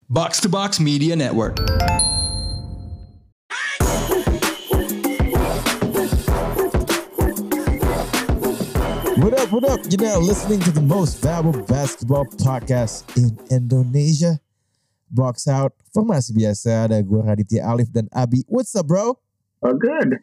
Box to Box Media Network. What up? You're now listening to the most valuable basketball podcast in Indonesia. Box out. Formasi biasa ada gue Raditya Alif dan Abi. What's up, bro? Oh good.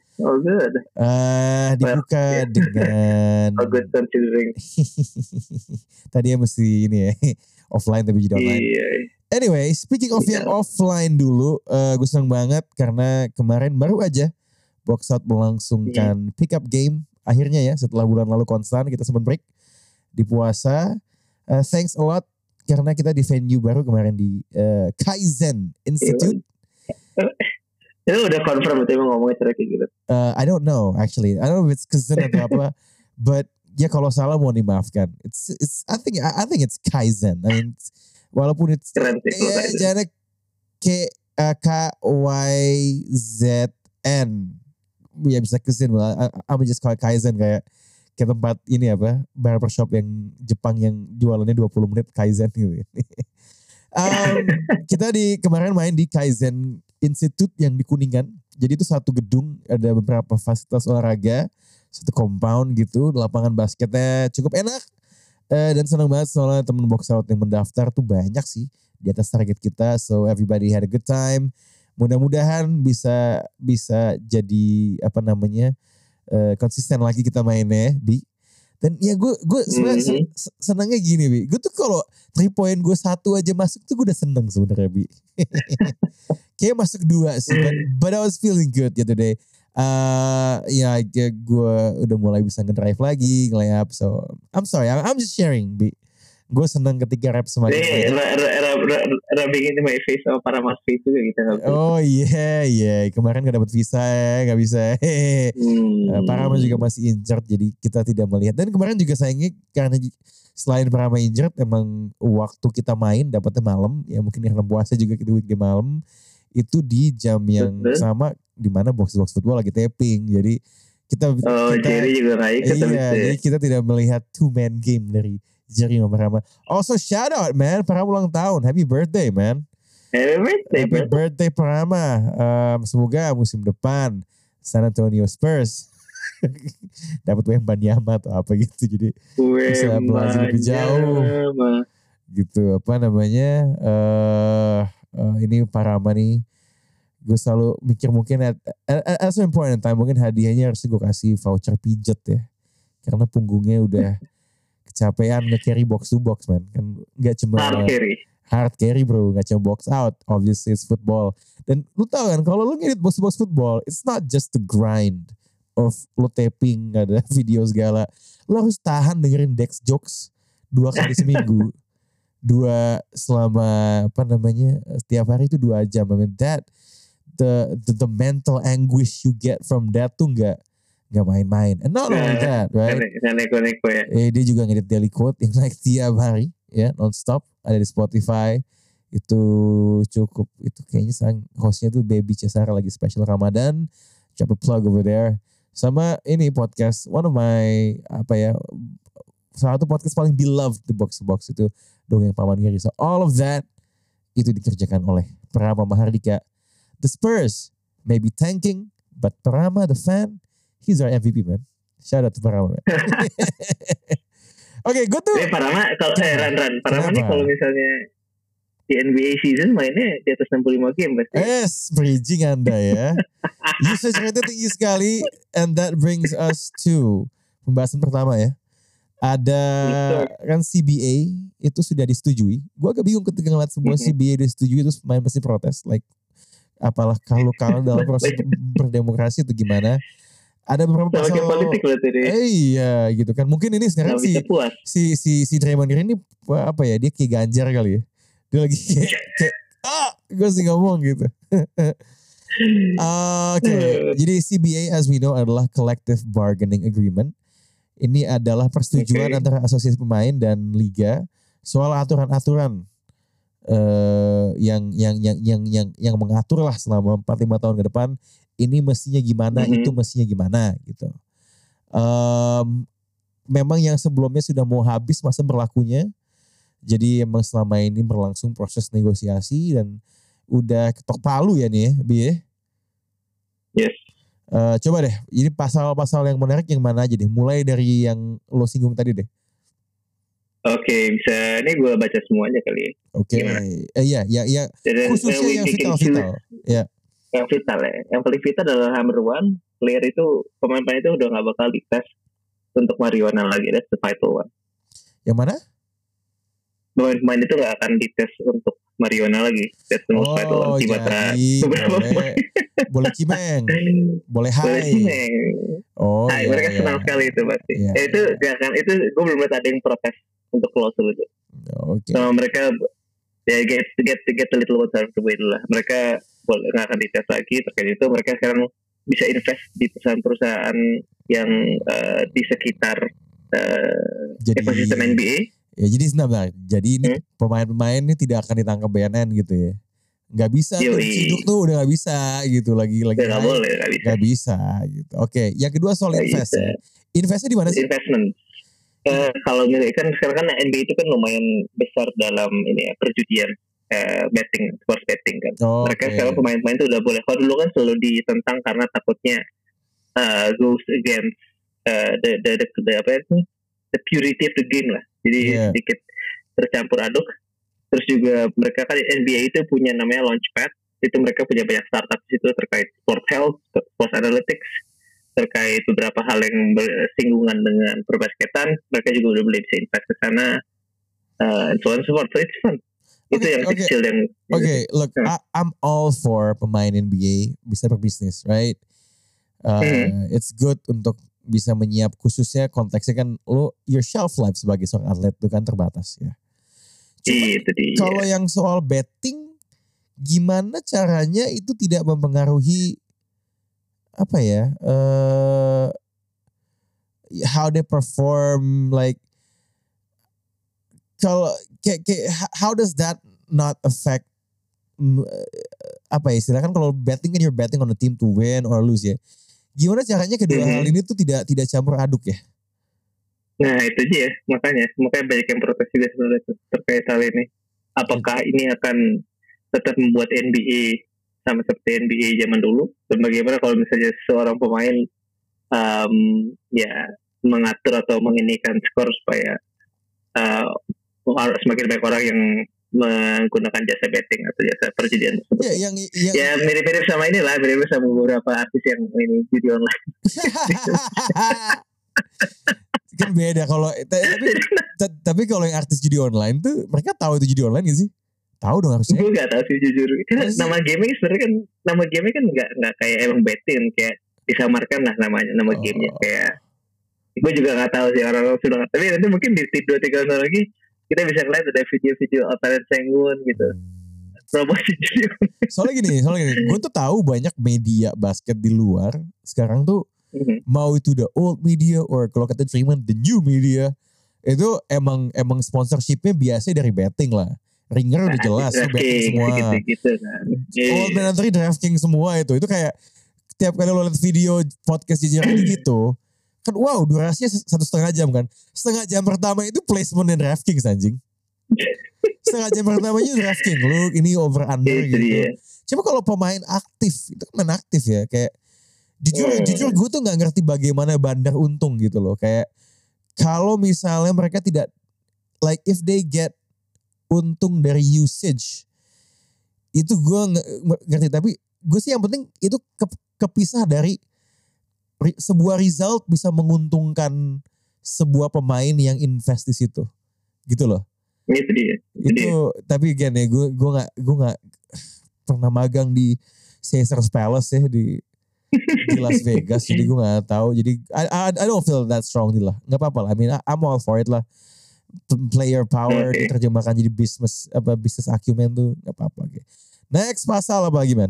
Dibuka dengan Oh good considering. tadi ya mesti ini ya offline tapi jadi online. Iya. Anyway, speaking of yang offline dulu, gue senang banget karena kemarin baru aja Box Out melangsungkan pick up game. Akhirnya ya setelah bulan lalu konstan kita sempat break di puasa. Thanks a lot karena kita di venue baru kemarin di Kaizen Institute. Itu udah confirm itu emang ngomongnya cara kayak gitu. I don't know actually. I don't know if it's Kaizen atau apa. But ya kalau salah mau dimaafkan. It's I think it's Kaizen. I mean walaupun it's Keren sih kalau Kaizen. jangan KYZN. Ya bisa Kaizen. I'm just call it Kaizen kayak tempat ini apa barbershop yang Jepang yang jualannya 20 menit Kaizen gitu. Kita kemarin main di Kaizen Institute yang di Kuningan. Jadi itu satu gedung, ada beberapa fasilitas olahraga, satu compound gitu, lapangan basketnya cukup enak. Dan senang banget soalnya temen Box Out yang mendaftar tuh banyak sih di atas target kita. So everybody had a good time. Mudah-mudahan bisa jadi konsisten lagi kita mainnya Bi. Dan ya gue sebenarnya senangnya gini Bi. Gue tuh kalau 3 point gue 1 aja masuk tuh gue udah seneng sebenarnya Bi. Kayaknya masuk 2 sih. But I was feeling good yesterday. Ya gue udah mulai bisa ngedrive lagi, nge-layup. So I'm sorry, I'm just sharing Bi. Gue seneng ketika rap semakin banyak. Rubbing into my face sama para mas face juga gitu. Oh iya. Kemarin gak dapet visa ya, gak bisa. Parama juga masih injured, jadi kita tidak melihat. Dan kemarin juga sayangnya karena selain Parama injured, emang waktu kita main dapetnya malam. Ya mungkin karena puasa juga kita weekday malam. Itu di jam yang sama dimana box football lagi taping. Jadi kita Jerry juga gak ikut. Iya, jadi kita tidak melihat 2-man game dari Jerry sama Parama. Also shout out man, Parama ulang tahun. Happy birthday man. Happy birthday Parama. Semoga musim depan San Antonio Spurs dapat Wembanyama atau apa gitu. Jadi bisa melaju lebih jauh. Gitu apa namanya. Ini Parama nih. Gue selalu mikir mungkin at some point in time mungkin hadiahnya harus gue kasih voucher pijet ya. Karena punggungnya udah kecapean nge-carry box to box man. Kan gak cuma hard carry bro, gak cuma box out. Obviously it's football. Dan lu tau kan kalau lu ngedit box to box football, it's not just the grind of lu taping, ada video segala. Lu harus tahan dengerin Dex jokes 2 kali seminggu. 2 selama setiap hari itu 2 jam. I mean that the mental anguish you get from that tuh gak main-main. And not only that, right? Neko ya. Dia juga ngedit Daily Quote yang naik tiap hari, ya non-stop. Ada di Spotify. Itu cukup, itu kayaknya hostnya tuh Baby Cesara lagi special Ramadan. Drop a plug over there. Sama ini podcast, one of my, salah satu podcast paling beloved di Box to Box itu Dongeng Paman Giri. So all of that, itu dikerjakan oleh Parama Mahardika. The Spurs may be tanking, but Parama the fan, he's our MVP man. Shout out to Parama man. Oke, gue tuh. Parama kalau Parama nih kalau misalnya di NBA season mainnya di atas 65 game pasti. Yes, bridging Anda ya. Usage rate tinggi sekali, and that brings us to pembahasan pertama ya. Ada kan CBA itu sudah disetujui. Gue agak bingung ketika ngeliat semua CBA disetujui terus main pasti protes. Like apalah kalau dalam proses berdemokrasi itu gimana? Ada beberapa pasal politik berarti deh. Iya gitu kan. Mungkin ini sekarang si Draymond Green ini apa ya? Dia kayak Ganjar kali ya. Dia lagi kayak gue sih ngomong gitu. Oke. Jadi CBA as we know adalah Collective Bargaining Agreement. Ini adalah persetujuan antara asosiasi pemain dan liga soal aturan-aturan yang mengatur lah selama 4-5 tahun ke depan ini mestinya gimana, itu mestinya gimana gitu. Memang yang sebelumnya sudah mau habis masa berlakunya, Jadi emang selama ini berlangsung proses negosiasi dan udah ketok palu ya nih ya, Bi ya? Yes. Coba deh, ini pasal-pasal yang menarik yang mana aja deh? Mulai dari yang lo singgung tadi deh. Oke, bisa. Ini gue baca semuanya kali ya. Oke. Iya. Khususnya yang vital-vital. Ya. Yang vital ya. Yang paling vital adalah number one. Player itu, pemain-pemain itu udah gak bakal dites untuk marijuana lagi. That's the vital one. Yang mana? Pemain-pemain itu gak akan dites untuk marijuana lagi. That's the most vital one. Boleh cimeng. Boleh high. Boleh cimeng. Mereka senang sekali itu pasti. Itu gak akan, itu gue belum lihat ada yang protes untuk klausul itu. Sama mereka get a little bit out of the way dulu lah. Mereka nggak akan dites lagi terkait itu. Mereka sekarang bisa invest di perusahaan-perusahaan yang di sekitar ekosistem NBA. Ya jadi sebenarnya, jadi ini pemain-pemain ini tidak akan ditangkap BNN gitu ya. Nggak bisa tuh, ciduk tuh udah nggak bisa gitu lagi. Nggak boleh, nggak bisa gitu. Oke, yang kedua soal invest ya. Investnya di mana sih? Investment. Kalau kan sekarang kan NBA itu kan lumayan besar dalam ini ya, perjudian, betting, sports betting kan. Mereka sekarang pemain-pemain itu udah boleh. Kalau dulu kan selalu ditentang karena takutnya goes against the purity of the game lah. Jadi sedikit tercampur aduk. Terus juga mereka kan NBA itu punya namanya Launchpad. Itu mereka punya banyak startup di situ terkait sport health, sports analytics, terkait beberapa hal yang bersinggungan dengan perbasketan. Mereka juga udah boleh bisa invest ke sana, and so on and so forth. So it's fun. Itu yang kecil yang. Look, I'm all for pemain NBA bisa berbisnis, right? It's good untuk bisa menyiap, khususnya konteksnya kan lo your shelf life sebagai seorang atlet itu kan terbatas ya. Kalau yang soal betting, gimana caranya itu tidak mempengaruhi apa ya? How they perform, like kalau how does that not affect apa ya istilahnya kan kalau betting kan you're betting on a team to win or lose ya. Gimana caranya kedua hal ini tuh tidak campur aduk ya? Nah itu dia makanya banyak yang protes juga sebenarnya terkait hal ini. Apakah ini akan tetap membuat NBA sama seperti NBA zaman dulu? Dan bagaimana kalau misalnya seorang pemain mengatur atau menginikan skor supaya semakin banyak orang yang menggunakan jasa betting atau jasa perjudian tersebut. Ya mirip-mirip sama inilah, mirip sama beberapa artis yang ini judi online. Kan beda kalau tapi kalau yang artis judi online tuh mereka tahu itu judi online gak sih? Tahu dong harusnya. Gue nggak tahu sih jujur. Karena nama gamenya sebenarnya kan nggak kayak emang betting, kayak disamarkan lah nama gamenya kayak. Gue juga nggak tahu sih orang-orang sudah. Tapi nanti mungkin di 2-3 tahun lagi kita bisa ngeliat ada video-video Altair Sengun gitu. Promosi judi. Soalnya gini, gue tuh tahu banyak media basket di luar sekarang tuh mau itu the old media or kalau kata Freeman the new media itu emang sponsorshipnya biasa dari betting lah. Ringer udah jelas betting semua. Gitu kan. Old Man Antri DraftKings semua itu kayak tiap kali lo liat video podcast jajaran gitu kan wow durasinya 1,5 jam kan. 1,5 jam pertama itu placement dan DraftKings anjing. 1,5 jam pertamanya DraftKings lu ini over under gitu. Cuma kalau pemain aktif itu kan main aktif ya kayak jujur gue tuh nggak ngerti bagaimana bandar untung gitu loh kayak kalau misalnya mereka tidak like if they get untung dari usage itu gue ngerti tapi gue sih yang penting itu kepisah dari sebuah result bisa menguntungkan sebuah pemain yang invest di situ gitu loh. Itu tapi again ya gue nggak pernah magang di Caesars Palace ya di Las Vegas jadi gue nggak tahu jadi I don't feel that strongly lah nggak apa-apa lah I mean I'm all for it lah player power diterjemahkan jadi bisnis acumen tuh nggak apa-apa okay. Next pasal apa lagi man?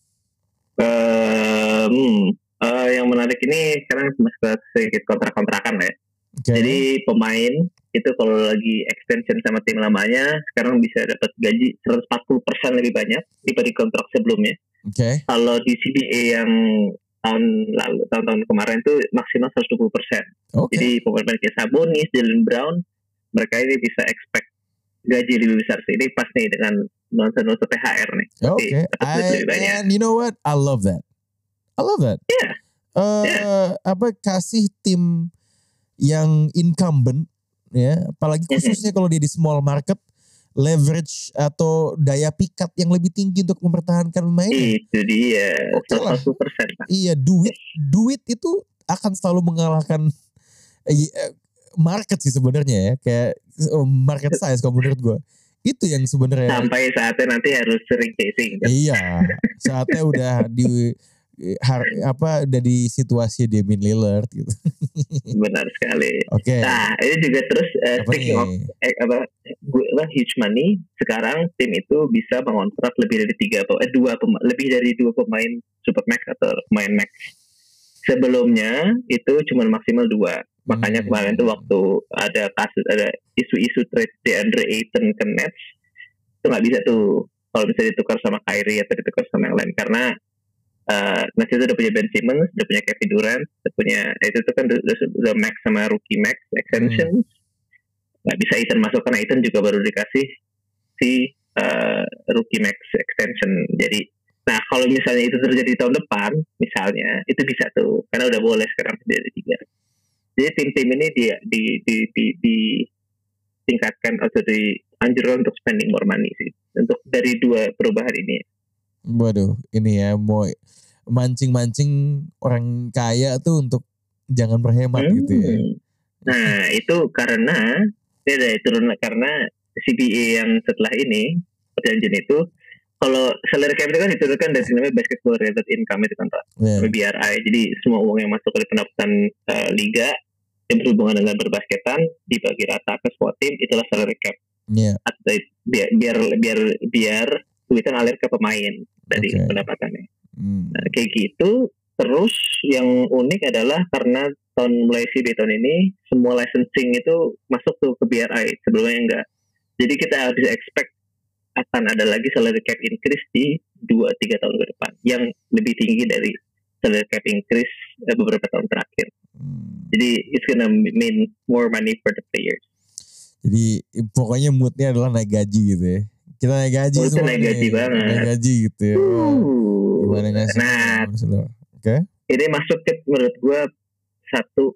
Yang menarik ini sekarang masih sedikit kontrak-kontrakan ya. Jadi pemain itu kalau lagi extension sama tim lamanya sekarang bisa dapat gaji 140% lebih banyak dibanding kontrak sebelumnya. Kalau di CBA yang tahun-tahun kemarin itu maksimal 120%. Jadi pemain kayak Sabonis, Jaylen Brown, mereka ini bisa expect gaji lebih besar sih. Ini pas nih dengan nuansa THR nih. Oke. And you know what? I love that. Yeah. Kasih tim yang incumbent ya, apalagi khususnya kalau dia di small market, leverage atau daya pikat yang lebih tinggi untuk mempertahankan pemainnya. Itu dia. Oke lah. 100%. Iya, duit itu akan selalu mengalahkan market sih sebenarnya ya, kayak market size kalau menurut gue. Itu yang sebenarnya. Sampai saatnya nanti harus sering chasing. Kan? Iya, saatnya udah udah di situasi Damian Lillard gitu. Benar sekali. Oke. Nah, ini juga terus speaking of huge money, sekarang tim itu bisa mengontrak lebih dari 2 pemain Supermax atau pemain Max. Sebelumnya itu cuma maksimal 2. Makanya kemarin tuh waktu ada isu-isu trade DeAndre Ayton ke Nets, itu nggak bisa tuh kalau bisa ditukar sama Kyrie atau ditukar sama yang lain, karena Nets itu udah punya Ben Simmons, udah punya Kevin Durant, udah punya itu tuh kan udah max sama rookie max extensions. Nggak bisa Ayton masuk karena Ayton juga baru dikasih si rookie max extension. Jadi, nah kalau misalnya itu terjadi di tahun depan, misalnya itu bisa tuh, karena udah boleh sekarang dari 3. Jadi tim-tim ini ditingkatkan atau dianjurkan untuk spending more money sih, untuk dari 2 perubahan ini. Waduh, ini ya mau mancing-mancing orang kaya tuh untuk jangan berhemat gitu ya. Nah itu karena karena CBA yang setelah ini perjanjian itu, kalau salary cap itu kan diturunkan dari namanya basketball related income itu kan Pak, BRI. Jadi semua uang yang masuk dari pendapatan liga yang berhubungan dengan berbasketan dibagi rata ke semua tim, itulah salary cap. Atau biar duitnya ngalir ke pemain dari pendapatannya. Nah, kayak gitu. Terus yang unik adalah karena mulai CBA tahun ini semua licensing itu masuk tuh ke BRI, sebelumnya enggak. Jadi kita bisa expect akan ada lagi salary cap increase di 2-3 tahun ke depan yang lebih tinggi dari salary cap increase beberapa tahun terakhir. Jadi it's gonna mean more money for the players. Jadi pokoknya moodnya adalah naik gaji gitu ya. Kita naik gaji semua. Naik gaji banget. Naik gaji gitu ya. Gimana ngasih? Nah, Oke. Ini masuk ke menurut gue satu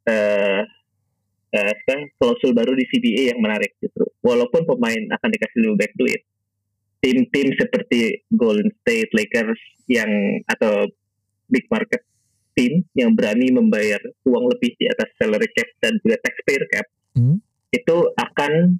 klausul baru di CBA yang menarik justru. Walaupun pemain akan dikasih lebih banyak duit, tim-tim seperti Golden State, Lakers atau big market tim yang berani membayar uang lebih di atas salary cap dan juga taxpayer cap, itu akan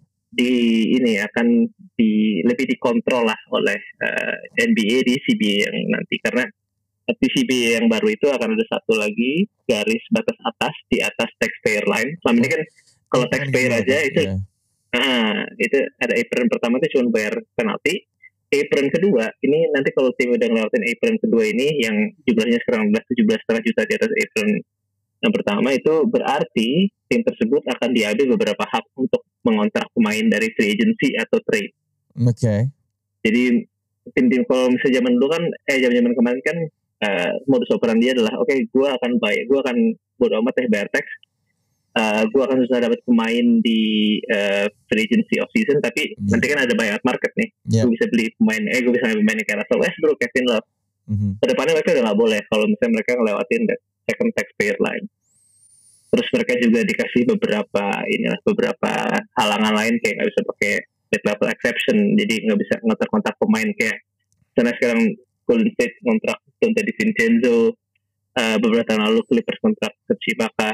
lebih dikontrol lah oleh NBA di CBA yang nanti, karena di CBA yang baru itu akan ada satu lagi garis batas atas di atas taxpayer line. Selama ini kan kalau taxpayer aja itu itu ada apron pertama itu cuma bayar penalti. Apron kedua ini nanti kalau tim udah ngelewatin apron kedua ini yang jumlahnya sekarang 17,5 juta di atas apron yang pertama, itu berarti tim tersebut akan diambil beberapa hak untuk mengontrak pemain dari free agency atau trade. Oke. Jadi tim-tim kalau misalnya zaman dulu kan zaman kemarin kan modus operandi adalah gue akan bodo amat bayar tax, gue akan susah dapat pemain di free agency off season, tapi nanti kan ada buyout market nih, gue bisa beli pemain gue bisa beli pemain kayak Russell Westbrook, Kevin Love. Kedepannya mereka udah nggak boleh kalau misalnya mereka ngelewatin second taxpayer line. Terus mereka juga dikasih beberapa halangan lain, kayak nggak bisa pakai mid level exception, jadi nggak bisa ngontrak pemain kayak karena sekarang Golden State kontrak Dante DiVincenzo, beberapa tahun lalu Clippers kontrak Ibaka,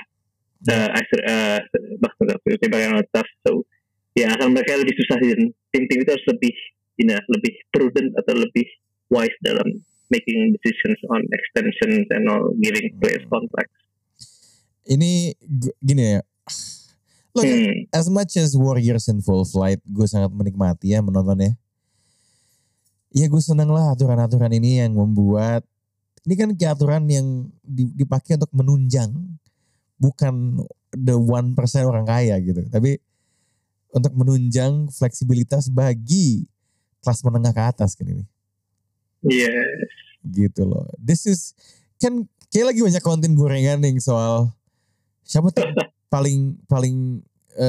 bahkan yang atas. So ya akan mereka lebih susah, dan tim-tim itu harus lebih prudent atau lebih wise dalam making decisions on extensions and all, giving players contracts. Ini gini ya, look, as much as Warriors in full flight, gue sangat menikmati ya menontonnya. Ya gue senang lah aturan-aturan ini yang membuat, ini kan kayak aturan yang dipakai untuk menunjang, bukan the 1% orang kaya gitu, tapi untuk menunjang fleksibilitas bagi kelas menengah ke atas kan ini. Yes. Gitu loh. This is, kan kayak lagi banyak konten gorengan nih soal siapa tuh paling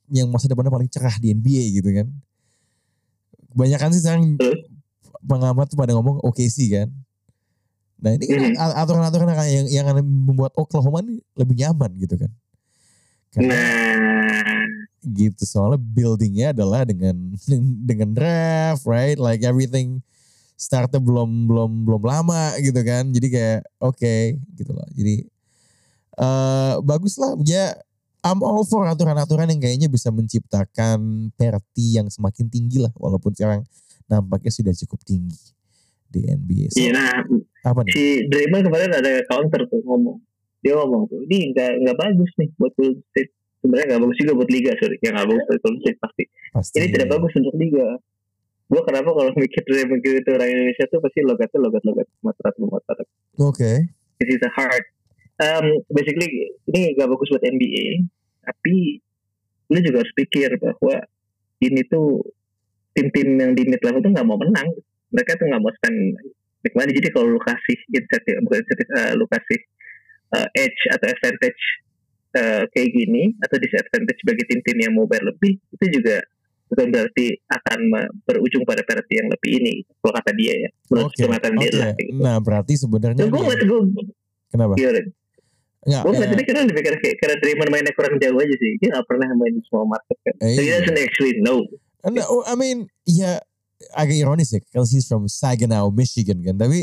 yang masa depannya paling cerah di NBA gitu kan. Kebanyakan sih sekarang pengamat pada ngomong OKC kan. Nah ini kan aturan-aturan yang membuat Oklahoma ini lebih nyaman gitu kan. Karena gitu, soalnya buildingnya adalah dengan draft, right? Like everything startnya belum lama gitu kan. Jadi kayak okay, gitu loh. Jadi bagus lah ya. I'm all for aturan-aturan yang kayaknya bisa menciptakan parity yang semakin tinggi lah, walaupun sekarang nampaknya sudah cukup tinggi di NBA. So, iya, apa nih? Si Draymond kemarin ada counter tuh ngomong. Dia ngomong tuh, ini nggak bagus nih buat Golden State. Sebenarnya nggak bagus juga buat liga, sorry. Yang nggak bagus buat Golden State pasti. Ini tidak bagus untuk liga. Gue kenapa kalau mikir Draymond itu orang Indonesia tuh pasti logat matrat. Oke. This is a hard. Basically ini nggak bagus buat NBA. Tapi lu juga harus pikir bahwa ini tuh tim-tim yang di mid level tuh nggak mau menang. Mereka tuh nggak mau spend big money. Jadi kalau lu kasih insentif, lu kasih edge atau advantage kayak gini atau disadvantage bagi tim-tim yang mau bayar lebih, itu juga bukan berarti akan berujung pada parity yang lebih ini. Kalau kata dia ya, menurut pengamatan dia lah. Gitu. Nah berarti sebenarnya kenapa? Gue nggak tadi karena lebih karena Draymond mainnya kurang jauh aja sih. Dia nggak pernah main di semua market kan. So he doesn't actually know. No, I mean ya agak ironis ya, because he's from Saginaw, Michigan kan. Tapi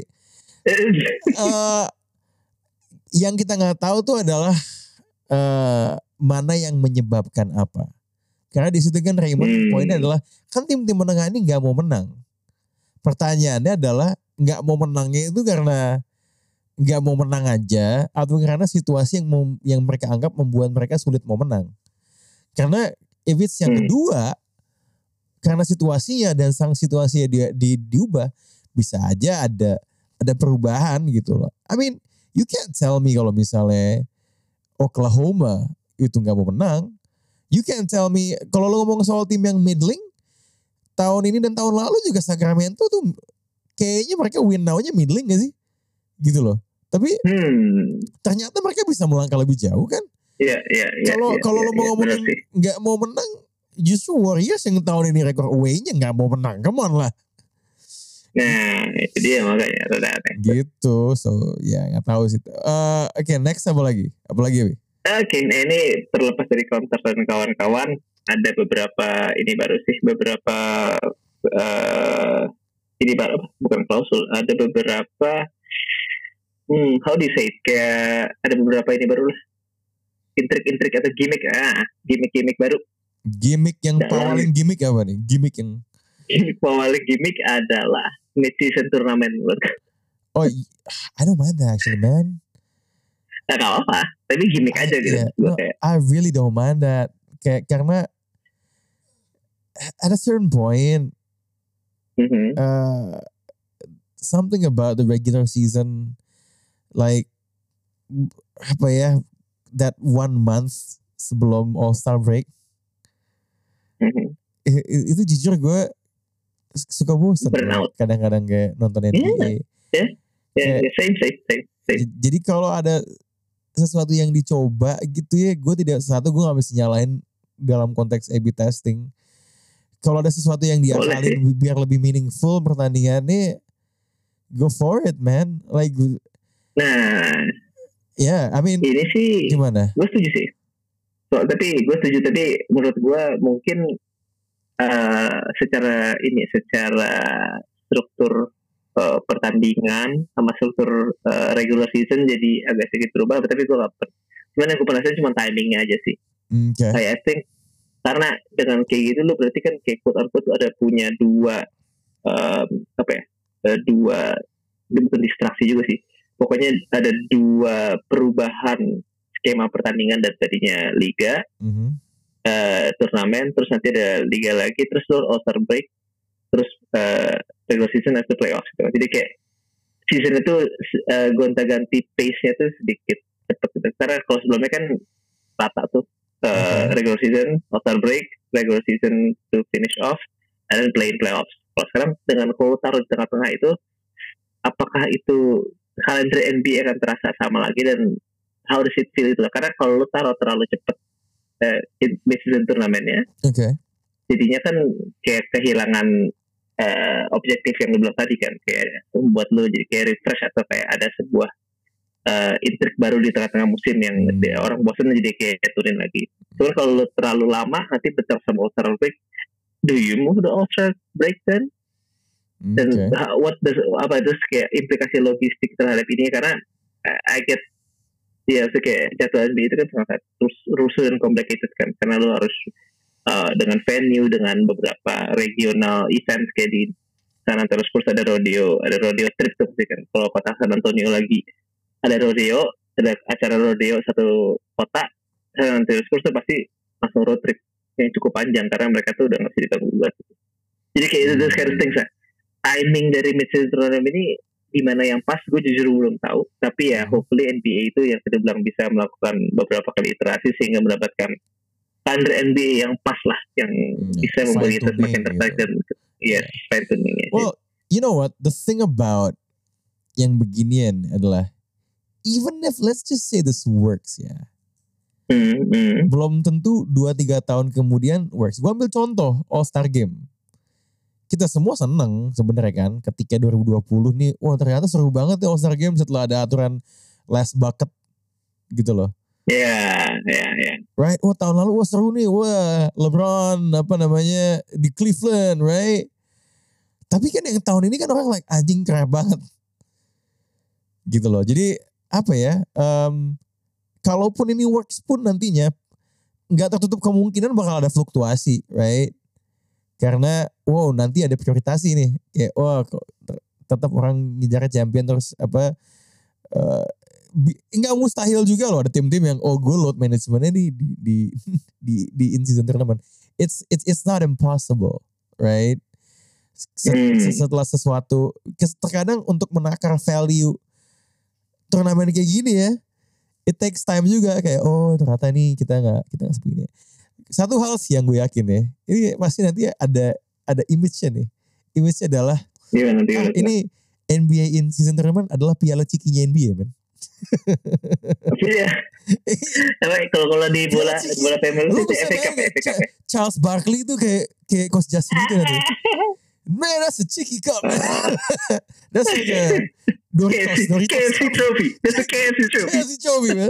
yang kita nggak tahu tuh adalah mana yang menyebabkan apa. Karena di situ kan Raymond poinnya adalah kan tim-tim menengah ini nggak mau menang. Pertanyaannya adalah nggak mau menangnya itu karena nggak mau menang aja atau karena situasi yang mereka anggap membuat mereka sulit mau menang. Karena if it's yang kedua, karena situasinya dan sang situasinya diubah, bisa aja ada perubahan gitu loh. I mean, you can't tell me kalau misalnya Oklahoma itu nggak mau menang. You can't tell me kalau lo ngomong soal tim yang middling tahun ini dan tahun lalu juga Sacramento tuh kayaknya mereka win now-nya middling gak sih? Gitu loh. Tapi ternyata mereka bisa melangkah lebih jauh kan? Iya. Kalau lo mau ngomongin nggak mau menang, justru Warriors yang tahun ini rekor away-nya nggak mau menang, come on lah. Nah itu dia makanya rada aneh. Gitu, so ya nggak tahu sih. Oke, next apa lagi? Wi? Oke, ini terlepas dari counter dan kawan-kawan, ada beberapa ini baru bukan klausul, ada beberapa how do you say it, kayak ada beberapa ini baru lah, intrik atau gimmick baru. Gimmick yang paling gimmick apa nih? Gimmick paling gimmick adalah mid-season turnamen. Oh, I don't mind that actually, man. Gak apa-apa, tapi gimmick aja gitu. No, I really don't mind that. Karena at a certain point, something about the regular season, like apa ya, that 1 month sebelum All-Star break, itu jujur gue suka bosan. Kadang-kadang kayak nonton NBA. Same. Jadi kalau ada sesuatu yang dicoba gitu ya, gue gak bisa nyalain dalam konteks A/B testing. Kalau ada sesuatu yang diakalin biar lebih meaningful pertandingannya, go for it, man. Like, I mean, ini sih gimana? Gue setuju sih. Tapi menurut gue mungkin secara struktur pertandingan sama struktur regular season jadi agak sedikit berubah, tapi gue cuman yang gue penasaran cuma timingnya aja sih. I think karena dengan kayak gitu lo berarti kan kayak quote unquote ada punya dua bukan distraksi juga sih, pokoknya ada dua perubahan skema pertandingan dari tadinya liga, turnamen, terus nanti ada liga lagi, terus All-Star break, terus regular season atau playoffs gitu. Jadi kayak season itu gonta-ganti pace-nya tuh sedikit cepat gitu. Karena kalau sebelumnya kan rata tuh regular season, All-Star break, regular season to finish off, and then playoffs. Kalau sekarang dengan kalau taruh di tengah-tengah itu, apakah itu kalender NBA akan terasa sama lagi dan how does it feel itu? Karena kalau lu taruh terlalu cepat mid-season turnamennya. Oke. Jadinya kan kayak kehilangan objektif yang lu bilang tadi kan, kayak membuat lu jadi kayak refresh atau kayak ada sebuah intrik baru di tengah-tengah musim yang orang bosan jadi kayak turin lagi. Cuman kalau lu terlalu lama nanti bentar sama All-Star break, do you move the All-Star break then? Dan apa itu kayak implikasi logistik terhadap ini, karena I get kayak jadwal NBA itu kan sangat rusuh dan complicated kan, karena lu harus dengan venue, dengan beberapa regional events kayak di San Antonio Spurs ada rodeo trip tuh kan. Kalau kota San Antonio lagi ada rodeo, ada acara rodeo satu kota, San Antonio Spurs tuh pasti langsung road trip yang cukup panjang karena mereka tuh udah nggak bisa ditanggung. Jadi kayak itu kind of things lah. Timing dari mid-season tournament ini di mana yang pas, gue jujur belum tahu. Tapi ya hopefully NBA itu yang sudah bilang bisa melakukan beberapa kali iterasi sehingga mendapatkan standar NBA yang pas lah, yang bisa membuat kita semakin tertarik dan fine tuningnya. Well, you know what? The thing about yang beginian adalah even if let's just say this works ya, belum tentu 2-3 tahun kemudian works. Gue ambil contoh All-Star Game. Kita semua seneng sebenarnya kan ketika 2020 nih, wah ternyata seru banget ya All-Star Game setelah ada aturan last bucket gitu loh. Yeah. Right, wah tahun lalu wah seru nih, wah LeBron di Cleveland, right? Tapi kan yang tahun ini kan orang like anjing keren banget gitu loh. Jadi apa ya, kalaupun ini works pun nantinya nggak tertutup kemungkinan bakal ada fluktuasi, right? Karena nanti ada prioritasi nih, kayak tetap orang ngejar champion terus nggak mustahil juga loh ada tim-tim yang gue load manajemennya di in season tournament. It's not impossible, right? Setelah sesuatu terkadang untuk menakar value turnamen kayak gini ya, it takes time juga, kayak ternyata nih kita nggak seperti ini. Satu hal sih yang gue yakin ya, ini pasti nanti ada image-nya nih. Image-nya adalah ini NBA in season tournament adalah piala cikinya NBA, man. Iya. Kalau di bola family itu FA Cup. Charles Barkley itu kayak Coach Justin gitu nanti. Man, that's a cheeky cup. That's like a Doritos KFC trophy. That's a KFC trophy, man.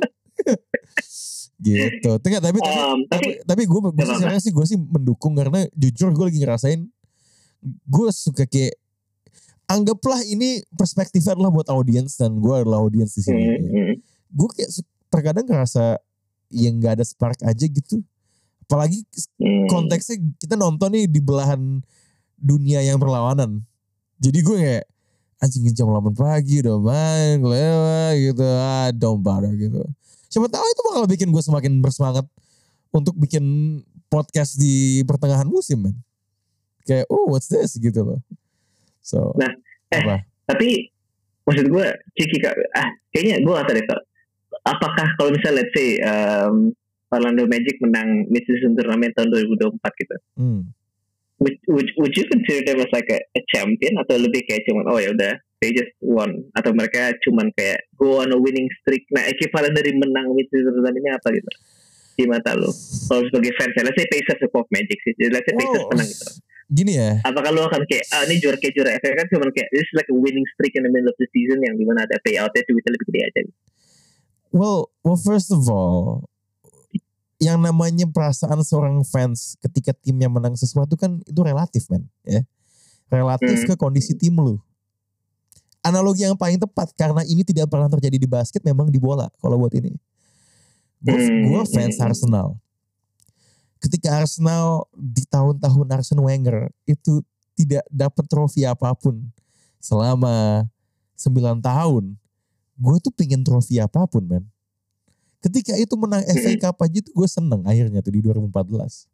Gitu. Tapi gue sekarang sih gue sih mendukung, karena jujur gue lagi ngerasain, gue suka kayak anggaplah ini perspektifnya adalah buat audiens dan gue adalah audiens di sini. Gue kayak terkadang ngerasa yang nggak ada spark aja gitu. Apalagi konteksnya kita nonton nih di belahan dunia yang berlawanan. Jadi gue kayak anjing jam 8 pagi udah main lewat gitu, don't bother gitu. Siapa tahu itu bakal bikin gue semakin bersemangat untuk bikin podcast di pertengahan musim, man. Kayak, what's this gitu loh. So, tapi maksud gue, kayaknya gue gak tahu deh, apakah kalau misalnya let's say Orlando Magic menang mid-season tournament tahun 2024 gitu, would you consider them as like a champion, atau lebih kayak cuman ya udah they just won, atau mereka cuman kayak go on a winning streak? Nah, equivalent dari menang mid-season tournament ini apa gitu di mata lo kalau sebagai fans? Let's say Pacers support Magic sih, let's say Pacers menang gitu. Gini ya, apakah lo akan kayak ini juara FA kan cuman kayak this is like a winning streak in the middle of the season yang dimana ada payoutnya duitnya lebih gede aja gitu. Well, first of all, yang namanya perasaan seorang fans ketika timnya menang sesuatu kan itu relatif, man, ya. Relatif ke kondisi tim lu. Analogi yang paling tepat, karena ini tidak pernah terjadi di basket, memang di bola kalau buat ini. Gue fans Arsenal. Ketika Arsenal di tahun-tahun Arsene Wenger itu tidak dapat trofi apapun selama 9 tahun, gue tuh pengen trofi apapun, man. Ketika itu menang FA Cup aja tuh gue seneng akhirnya tuh di 2014.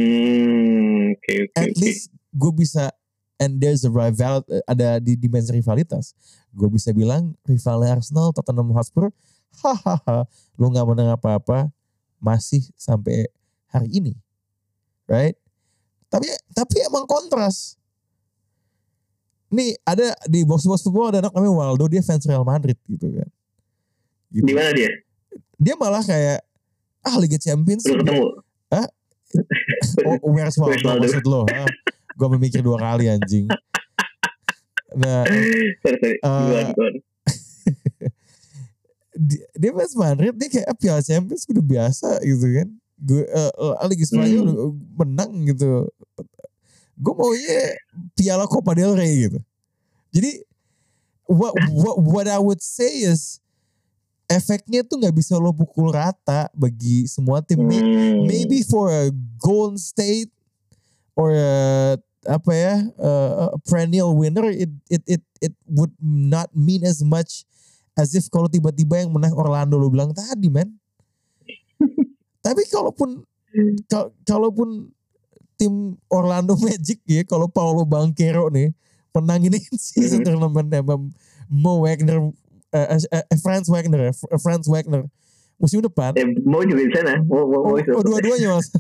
At least gue bisa, and there's a rival, ada di dimensi rivalitas. Gue bisa bilang rivalnya Arsenal, Tottenham Hotspur, lu gak menang apa-apa masih sampai hari ini, right? Tapi emang kontras. Nih ada di box football ada anak namanya Waldo, dia fans Real Madrid gitu kan. Gitu. Di mana dia? Dia malah kayak Liga Champions Hah? Where's Waldo maksud lo? Gue memikir 2 kali anjing. Nah, dia West Madrid dia kayak Piala Champions udah biasa gitu kan. Liga Spanyol menang gitu. Gue maunya Piala Copa del Rey gitu. Jadi what I would say is efeknya tuh nggak bisa lo pukul rata bagi semua tim. Maybe for a Golden State or a perennial winner, it would not mean as much as if kalau tiba-tiba yang menang Orlando lo bilang tadi, man. Tapi kalaupun tim Orlando Magic ya, kalau Paolo Banchero nih menang ini season tournament Mo Wagner, Franz Wagner musim depan. Mo juga di sana. Dua-duanya mas.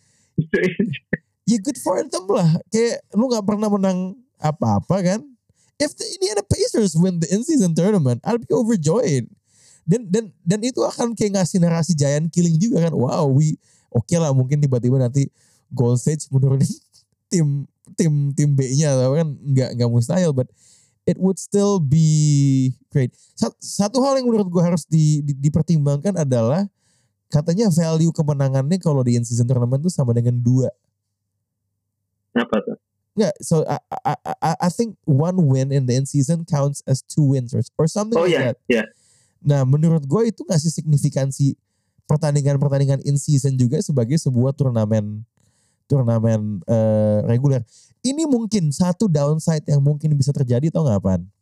Ya good for them lah. Kayak lu gak pernah menang apa-apa kan. If the Indiana Pacers win the in-season tournament, I'll be overjoyed. Dan itu akan kayak ngasih narasi giant killing juga kan. Wow, oke lah mungkin tiba-tiba nanti Golden State menurunin tim B-nya kan nggak mustahil, but it would still be great. Satu hal yang menurut gue harus dipertimbangkan adalah katanya value kemenangannya kalau di in-season tournament tuh sama dengan 2. Apa tuh? Nggak, so I think 1 win in the in-season counts as 2 wins or something like that. Yeah. Nah, menurut gue itu ngasih signifikansi pertandingan in-season juga sebagai sebuah turnamen reguler. Ini mungkin satu downside yang mungkin bisa terjadi, tau gak apaan?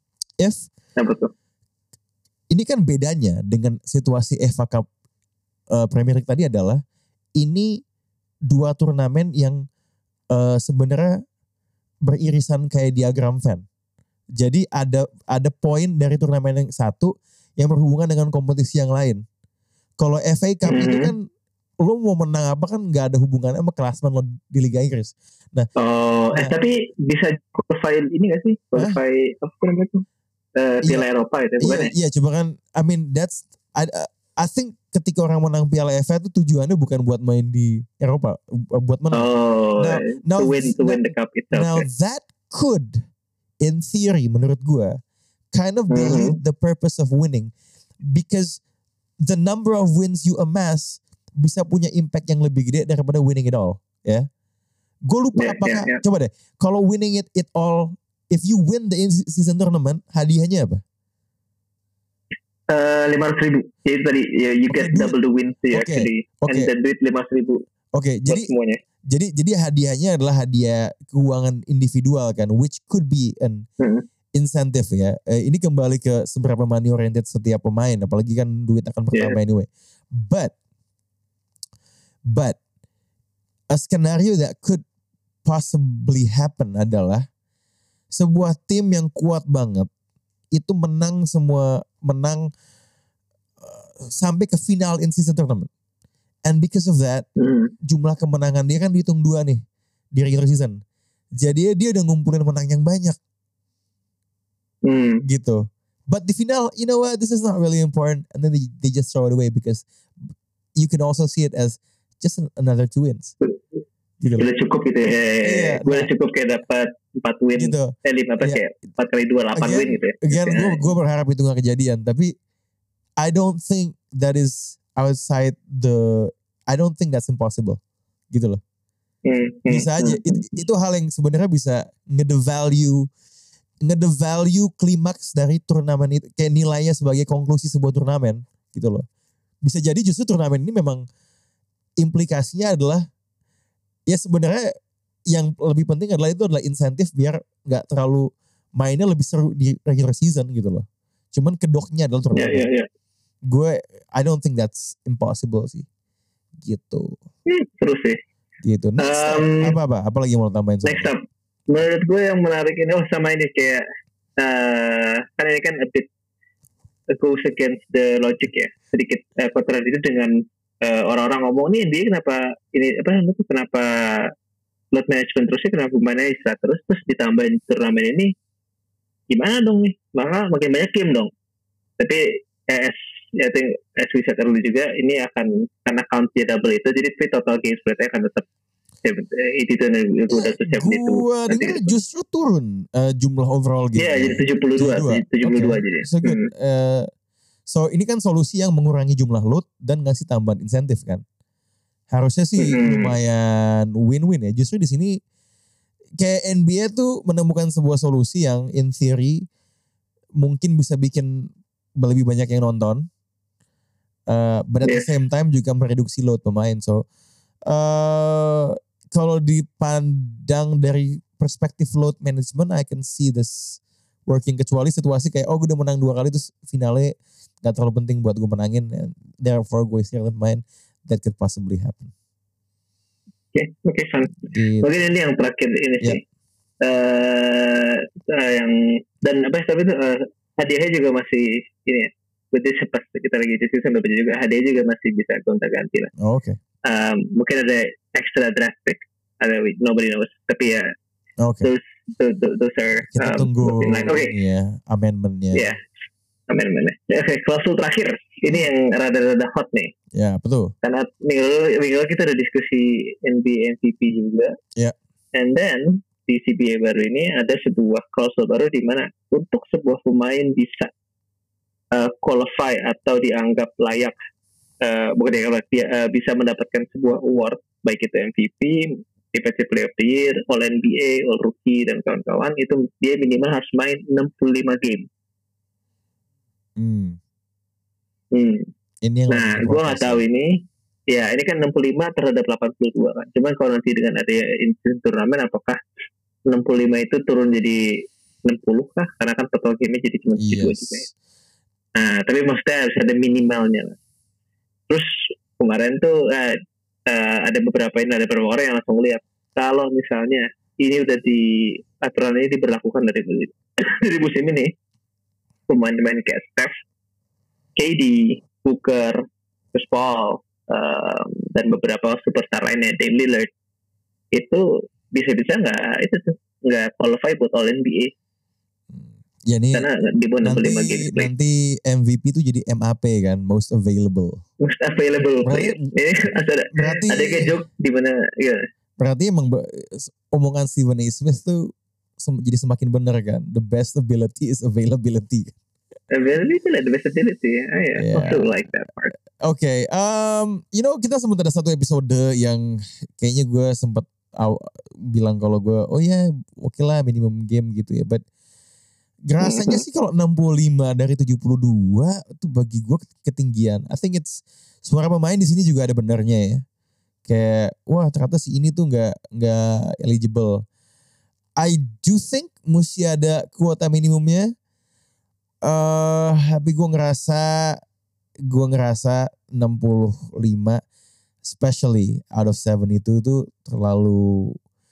Ini kan bedanya dengan situasi FA Cup Premier League tadi adalah ini 2 turnamen yang sebenarnya beririsan kayak diagram Venn. Jadi ada poin dari turnamen yang satu yang berhubungan dengan kompetisi yang lain. Kalau FA Cup itu kan lo mau menang apa kan nggak ada hubungannya sama klasmen lo di Liga Inggris. Nah, tapi bisa qualify ini nggak sih? Qualify apa namanya tuh? Piala Eropa itu bukan ya? Iya, coba kan. I mean I think ketika orang menang Piala FA itu tujuannya bukan buat main di Eropa, buat menang. To win the cup itself. Now that could, in theory, menurut gue, kind of be the purpose of winning, because the number of wins you amass bisa punya impact yang lebih gede daripada winning it all, ya. Gue lupa apakah coba deh, kalau winning it all, if you win the in-season tournament, hadiahnya apa? 500,000. Jadi tadi you get double the wins actually, and then duit 500,000. Jadi hadiahnya adalah hadiah keuangan individual kan, which could be an incentive ya. Ini kembali ke seberapa money oriented setiap pemain, apalagi kan duit akan pertama anyway. But a scenario that could possibly happen adalah sebuah tim yang kuat banget itu menang sampai ke final in season tournament. And because of that, jumlah kemenangan dia kan dihitung 2 nih di regular season. Jadi dia udah ngumpulin menang yang banyak. Gitu. But the final, you know what, this is not really important, and then they just throw it away because you can also see it as just another 2 wins. Gitu. Udah cukup gitu ya. Gue udah cukup kayak dapat 4 win. Gitu. 5 kayak 4 kali 2 8 win gitu ya. Again, gue berharap itu gak kejadian, tapi I don't think that is outside I don't think that's impossible. Gitu loh. Bisa aja. Itu hal yang sebenarnya bisa ngedevalue klimaks dari turnamen itu, kayak nilainya sebagai konklusi sebuah turnamen gitu loh. Bisa jadi justru turnamen ini memang implikasinya adalah ya sebenarnya yang lebih penting adalah insentif biar nggak terlalu mainnya lebih seru di regular season gitu loh. Cuman kedoknya adalah turnamen. Gue I don't think that's impossible sih. Gitu. Terus sih. Gitu. Next apa lagi mau tambahin? Next up, menurut gue yang menarik ini sama ini kayak kan ini kan a bit goes against the logic ya, sedikit kontradiktif itu dengan orang-orang ngomong nih dia kenapa load management terusnya, kenapa pemainnya istirahat terus ditambahin turnamen ini gimana dong nih, maka makin banyak game dong. Tapi as I think as we said earlier juga ini akan karena countnya double itu jadi total games rate akan tetap 82 to 72. Gua dengar justru turun jumlah overall game. Iya, jadi 72 okay. Jadi. So good. So ini kan solusi yang mengurangi jumlah load dan ngasih tambahan insentif kan. Harusnya sih lumayan win-win ya. Justru di sini kayak NBA tuh menemukan sebuah solusi yang in theory mungkin bisa bikin lebih banyak yang nonton. But at the same time juga mereduksi load pemain. So kalau dipandang dari perspektif load management, I can see this working. Kecuali situasi kayak gue udah menang 2 kali terus finalnya gak terlalu penting buat gue menangin. And therefore gue silent main. That could possibly happen. Oke, fun. Mungkin ini yang terakhir ini sih. Yang dan apa tapi itu hadiahnya juga masih ini ya. Berarti pas kita lagi di season berapa juga hadiahnya juga masih bisa gonta-ganti lah. Oh, oke. Mungkin ada extra draft pick, ada nobody knows. Tapi ya, those are. Kita tunggu amendmentnya. Yeah, amendmentnya. Oke, klausul terakhir. Ini yang rada-rada hot nih. Ya, betul. Karena minggu kita ada diskusi NBA MVP juga. Ya. And then di CBA baru ini ada sebuah klausul baru di mana untuk sebuah pemain bisa qualify atau dianggap layak bisa mendapatkan sebuah award baik itu MVP, Defensive Player of the Year, All NBA, All Rookie dan kawan-kawan itu dia minimal harus main 65 game. Ini yang gue nggak tahu ini. Ya ini kan 65 terhadap 82 kan. Cuman kalau nanti dengan ada instant turnamen apakah 65 itu turun jadi 60 kah? Karena kan total game-nya jadi cuma 72 juga ya. Nah tapi maksudnya harus ada minimalnya lah. Terus kemarin tuh ada beberapa orang yang langsung lihat kalau misalnya ini udah aturan ini diberlakukan dari musim ini, pemain-pemain kayak Steph, KD, Booker, Chris Paul, dan beberapa superstar lainnya, Dame Lillard, itu bisa-bisa nggak qualify buat All NBA. Ya nih, karena di bawah 65 games play. Nanti MVP itu jadi MAP kan, most available. Most available player. Berarti ada kayak joke di mana ya. Berarti emang omongan Stephen A. Smith tuh jadi semakin benar kan. The best ability is availability. Availability lah, the best ability. Also like that part. Okay, kita sempat ada satu episode yang kayaknya gue sempat bilang kalau gue, oke lah minimum game gitu ya. But rasanya sih kalau 65 dari 72 itu bagi gue ketinggian. I think suara pemain di sini juga ada benarnya ya. Kayak ternyata si ini tuh nggak eligible. I do think mesti ada kuota minimumnya. Tapi gue ngerasa 65 especially out of 7 itu tuh terlalu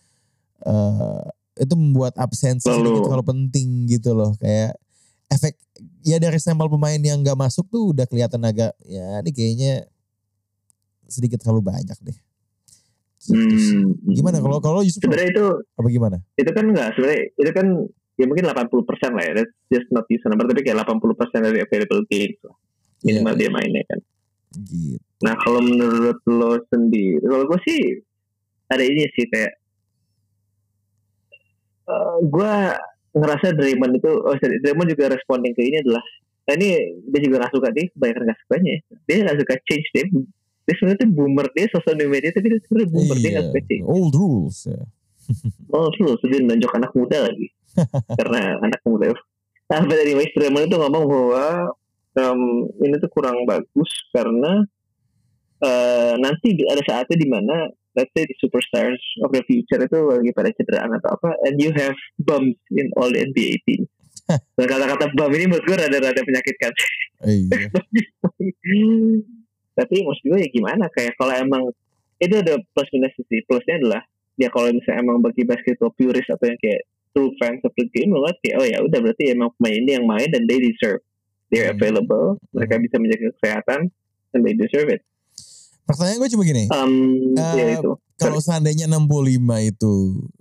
itu membuat absensi terlalu penting gitu loh. Kayak efek ya dari sampel pemain yang gak masuk tuh udah kelihatan agak ya ini kayaknya sedikit terlalu banyak deh. Gimana kalau Yusuf? Sebenarnya itu apa gimana? Itu kan enggak sebenarnya itu kan ya mungkin 80% lah ya. That's just not use number, tapi kayak 80% dari available games lah. Minimal dia mainnya kan. Gitu. Nah kalau menurut lo sendiri, kalau gue sih ada ini sih kayak gue ngerasa Draymond juga responding ke ini adalah ini dia juga gak suka banyak gak sukanya dia gak suka change dia sebenarnya boomer, dia sosial media tapi dia sebenarnya boomer, dia gak suka change old rules dia nonjok anak muda lagi karena anak muda tapi anyway Draymond itu ngomong bahwa ini tuh kurang bagus karena nanti ada saatnya di mana let's say the superstars of the future itu lagi pada cederaan atau apa, and you have bums in all the NBA teams. Dan kata-kata bum ini menurut gue rada-rada menyakitkan. Tapi maksud gue ya gimana, kayak kalau emang itu ada plus minus sih. Plusnya adalah ya kalau misalnya emang bagi basketball purist atau yang kayak true fans of the game, lo kayak ya udah berarti emang pemain ini yang main dan they deserve, they're available, mereka bisa menjaga kesehatan and they deserve it. Pertanyaan gue cuma gini, kalau seandainya 65 itu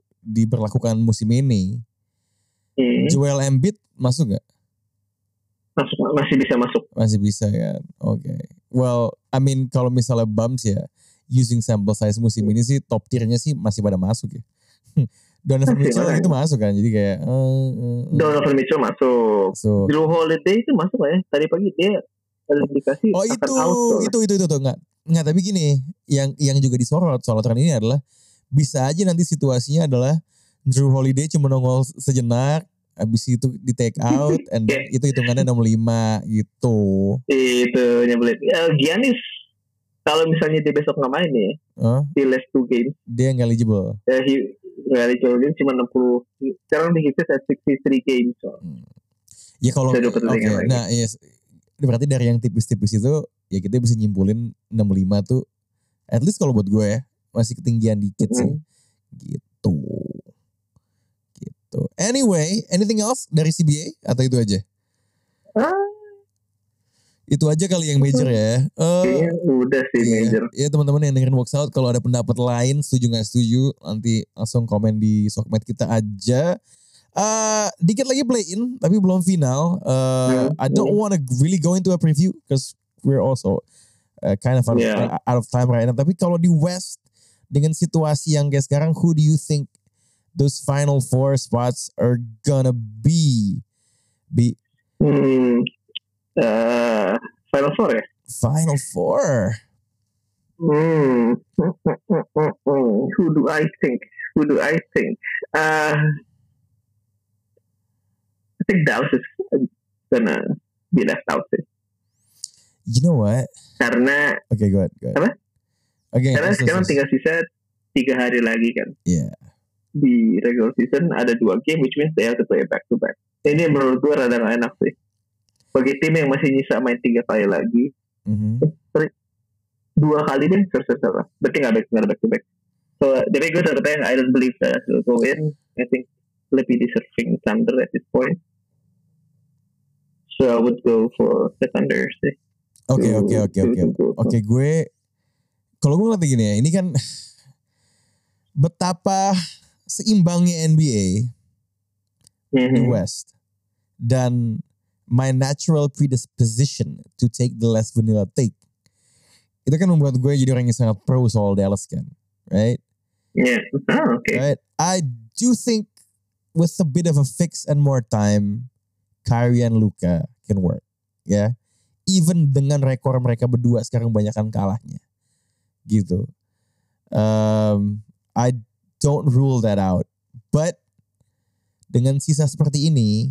diberlakukan musim ini, Joel Embiid masuk gak? masih bisa masuk. Masih bisa kan. Oke. Well, I mean kalau misalnya bumps ya, using sample size musim ini sih top tier-nya sih masih pada masuk ya. Donovan Mitchell itu masuk kan. Jadi kayak Donovan Mitchell masuk. Drew Holiday itu masuk ya. Tadi pagi dia ada indikasi akan out. Itu tuh enggak tapi gini, yang juga disorot soal aturan ini adalah bisa aja nanti situasinya adalah Drew Holiday cuma nongol sejenak, habis itu di take out, and then itu hitungannya 65 gitu. Itu nyebelin. Giannis kalau misalnya dia besok nggak main nih, di last 2 games, dia nggak eligible. Nggak eligible, dia cuma 60. Sekarang di kita 63 games. So. Ya kalau nah yes, berarti dari yang tipis-tipis itu ya kita bisa nyimpulin 65 tuh, at least kalau buat gue ya masih ketinggian dikit sih, gitu. Anyway, anything else dari CBA atau itu aja? Itu aja kali yang major ya. Udah sih major. Ya teman-teman yang dengerin Box Out, kalau ada pendapat lain setuju nggak setuju, nanti langsung komen di sosmed kita aja. Dikit lagi play in tapi belum final. I don't want to really go into a preview because we're also kind of out of time right now. Tapi kalau di West dengan situasi yang kayak sekarang, who do you think those final 4 spots are gonna be? Final 4 ya? Final 4. Who do I think? I think Dallas is gonna be left out sih. You know what? Karena go ahead. Apa? Karena sekarang tinggal sisa 3 hari lagi kan. Yeah. Di regular season ada 2 game, which means they have to play back to back. Ini menurut gue rada gak enak sih. Bagi tim yang masih nyisa main 3 kali lagi, 2 kali deh, salah. Berarti gak back to back. So, jadi gue sepertinya I don't believe that will go in. I think lebih deserving Thunder at this point. So I would go for the Thunder sih. Oke, gue kalau gue ngeliat gini ya, ini kan betapa seimbangnya NBA di West, dan my natural predisposition to take the less vanilla take itu kan membuat gue jadi orang yang sangat pro soal Dallas kan, right? Yeah. Okay. Right. I do think with a bit of a fix and more time, Kyrie and Luka can work, ya. Even dengan rekor mereka berdua sekarang banyakan kalahnya, gitu. I don't rule that out. But dengan sisa seperti ini,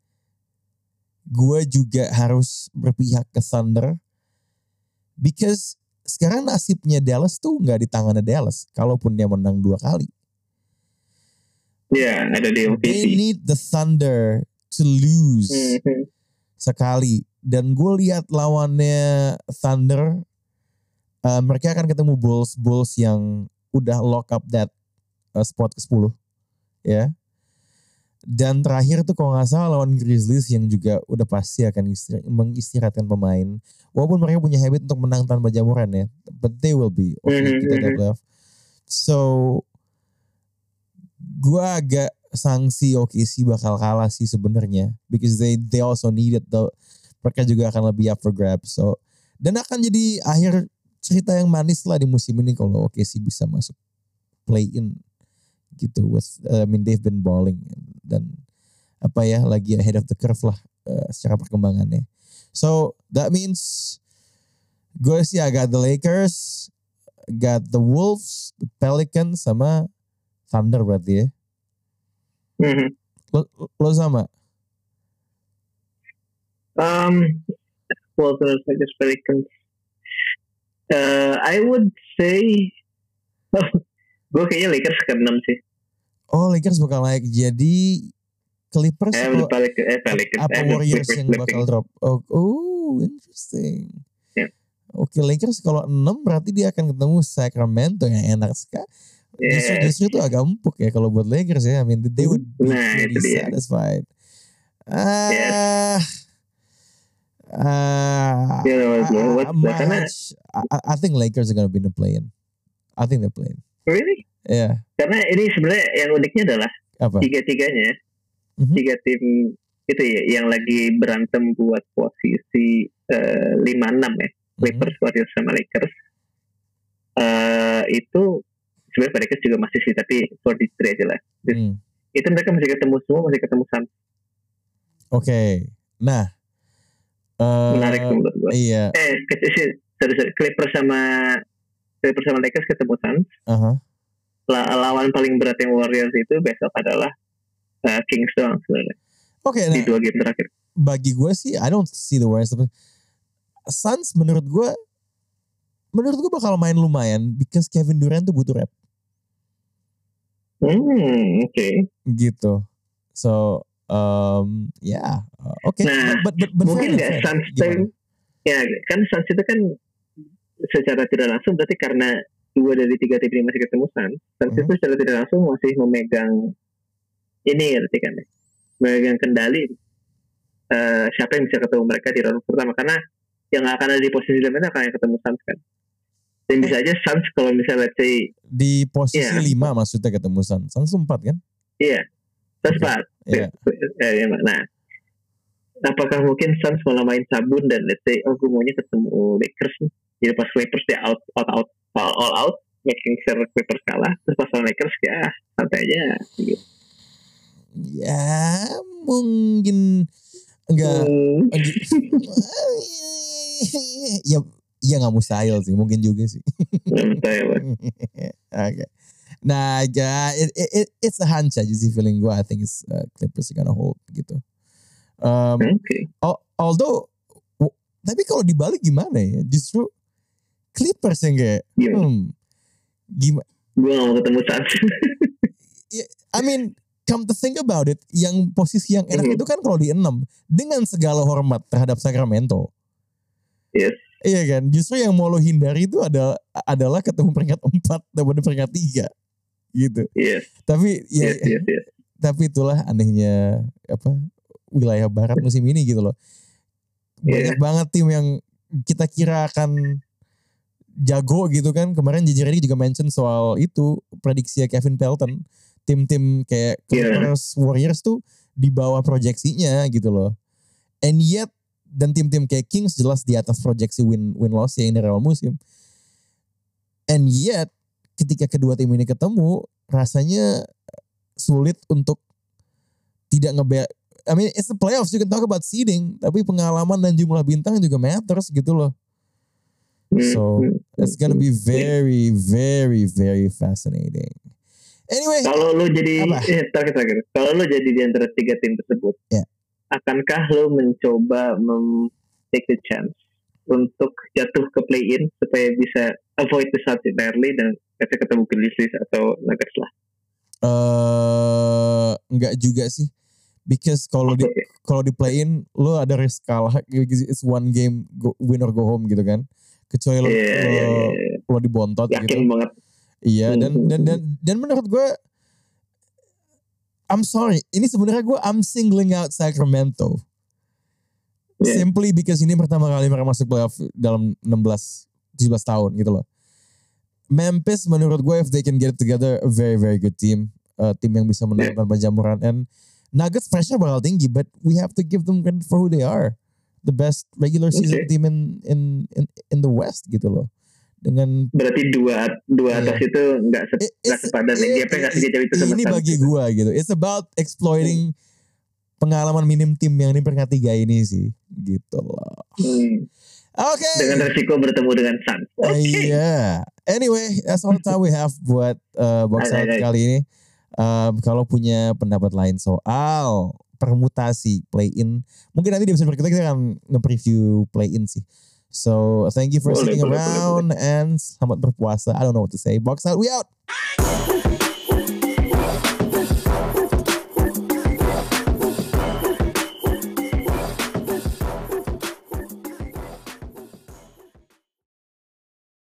gue juga harus berpihak ke Thunder. Because sekarang nasibnya Dallas tuh gak di tangannya Dallas. Kalaupun dia menang 2 kali. Yeah, ada di OKC. They need the Thunder to lose sekali. Dan gue lihat lawannya Thunder, mereka akan ketemu Bulls yang udah lock up that spot ke-10, ya. Dan terakhir tuh kalau gak salah lawan Grizzlies yang juga udah pasti akan mengistirahatkan pemain. Walaupun mereka punya habit untuk menang tanpa jamuran ya, but they will be okay to take playoff. So gue agak sanksi OKC bakal kalah sih sebenarnya, because they also need it though. Mereka juga akan lebih up for grabs. So, dan akan jadi akhir cerita yang manis lah di musim ini kalau OKC bisa masuk play in gitu. I mean they've been balling dan lagi ahead of the curve lah secara perkembangannya. So that means gue sih I got the Lakers, got the Wolves, the Pelicans sama Thunder berarti ya. Lo sama? Well, there's Lakers, Pelicans. I would say gue kayaknya Lakers ke-6 sih. Oh, Lakers bakal naik. Jadi Clippers Pelicans. Apa Warriors yang bakal drop? Oh, interesting. Yeah. Oke, Lakers kalau 6 berarti dia akan ketemu Sacramento yang enak sekali. Justru itu agak empuk ya kalau buat Lakers ya. I mean, they would be very satisfied. I think Lakers are gonna be in the play-in. I think they're playing. Really? Yeah. Karena ini sebenarnya yang uniknya adalah apa? Tiga-tiganya, 3 tim itu ya yang lagi berantem buat posisi 5-6 ya. Clippers, Warriors sama Lakers. Itu sebenarnya Lakers juga masih sih, tapi for this three aja lah. Itu mereka masih ketemu semua, masih ketemu Suns. Oke. Nah, menarik menurut gue. Iya. Clippers sama Lakers ketemu Suns. Lawan paling berat yang Warriors itu besok adalah Kings doang sebenarnya. Oke. Di 2 game terakhir. Bagi gue sih, I don't see the Warriors. Suns menurut gue bakal main lumayan because Kevin Durant tuh butuh rep. Oke. Gitu. So, oke. Nah, but mungkin nggak Suns itu, ya kan Suns itu kan secara tidak langsung berarti karena 2 dari 3 tim ini masih ketemu Suns itu secara tidak langsung masih memegang ini berarti kan, memegang kendali siapa yang bisa ketemu mereka di round pertama, karena yang akan ada di posisi 5 akan yang ketemu Suns kan. Dan bisa aja Suns kalau misalnya let's say di posisi 5 maksudnya ketemu Suns 4 kan? Iya. Suns 4. Iya. Nah, apakah mungkin Suns malah main sabun dan let's say gue maunya ketemu Lakers nih. Jadi pas Lakers dia all out making sure Clippers kalah, terus pas Lakers ya santai aja gitu. Ya mungkin enggak ya nggak mustahil sih, mungkin juga sih. Oke. Nah, ya it's a hunch aja sih feeling gue. I think it's Clippers gonna hold gitu. Although tapi kalau dibalik gimana ya? Justru Clippers yang kayak gimana? Gue gak mau ketemu Suns. I mean, come to think about it, yang posisi yang enak itu kan kalau di 6 dengan segala hormat terhadap Sacramento. Yes. Iya kan, justru yang mau lo hindari itu adalah ketemu peringkat 4 daripada peringkat 3 gitu. Yes. Tapi yes. Tapi itulah anehnya wilayah barat musim ini gitu loh. Banyak banget tim yang kita kira akan jago gitu kan. Kemarin JJ Redick juga mention soal itu, prediksi Kevin Pelton. Tim-tim kayak Clippers, Warriors tuh di bawah proyeksinya gitu loh. And yet, dan tim-tim kayak Kings jelas di atas proyeksi win-loss ya ini awal musim. And yet, ketika kedua tim ini ketemu, rasanya sulit untuk tidak I mean, it's the playoffs, you can talk about seeding, tapi pengalaman dan jumlah bintang juga matters gitu loh. So, it's gonna be very, very, very fascinating. Anyway, kalau lo jadi terakhir, kalau lo jadi di antara 3 tim tersebut, akankah lo mencoba take the chance untuk jatuh ke play-in supaya bisa avoid the Suns entirely dan bisa ketemu Grizzlies atau Nuggets lah? Enggak juga sih, because kalau di play-in lo ada risk kalah, it's one game win or go home gitu kan, kecuali lo dibontot. Yakin gitu. Banget. Iya, dan menurut gue, I'm sorry, ini sebenarnya I'm singling out Sacramento. Simply because ini pertama kali mereka masuk playoff dalam 16-17 tahun gitu loh. Memphis menurut gue, if they can get together, a very very good team. Tim yang bisa menang tanpa jamuran. And Nuggets pressure bakal tinggi, but we have to give them credit for who they are. The best regular season team in the West gitu loh. Dengan berarti dua atas itu nggak sepadan, gapnya nggak segede itu sama. Ini bagi gue gitu, it's about exploiting pengalaman minim tim yang di peringkat 3 ini sih gitu loh. Oke. Dengan resiko bertemu dengan Suns. Iya. Anyway, that's all the time we have buat box out kali ini. Kalau punya pendapat lain soal permutasi play-in, mungkin nanti di episode berikutnya kita akan nge-preview play-in sih. So, thank you for sticking around and selamat berpuasa. I don't know what to say. Box out, we out!